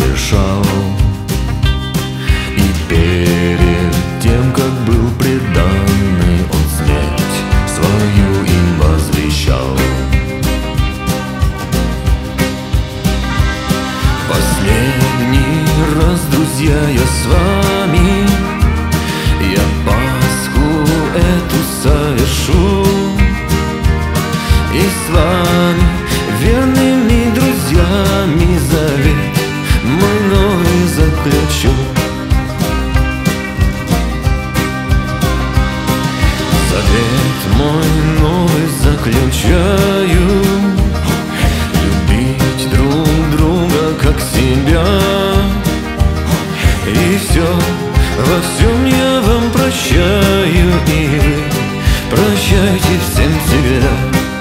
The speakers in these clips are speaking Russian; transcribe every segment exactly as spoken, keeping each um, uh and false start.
совершал. И перед тем, как был преданный, он смерть свою им возвещал. Последний раз, друзья, я с вами, я Пасху эту совершу. И с вами, верными друзьями, завет мой новый заключу. Завет мой новый заключаю: любить друг друга как себя. И все, во всем я вам прощаю, и вы прощайте всем всегда.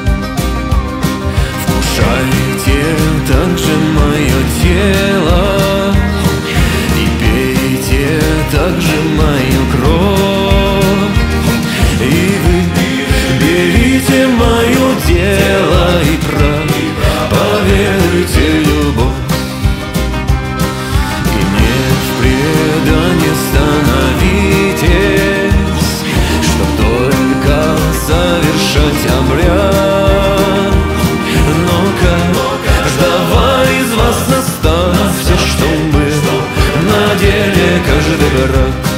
Вкушайте также мое тело и пейте также мою кровь. И вы берите мое тело и проповедуйте любовь. И не в предании становитесь, чтоб только совершать обряд. Но-ка, давай из вас наставьте, чтобы на деле каждый брак.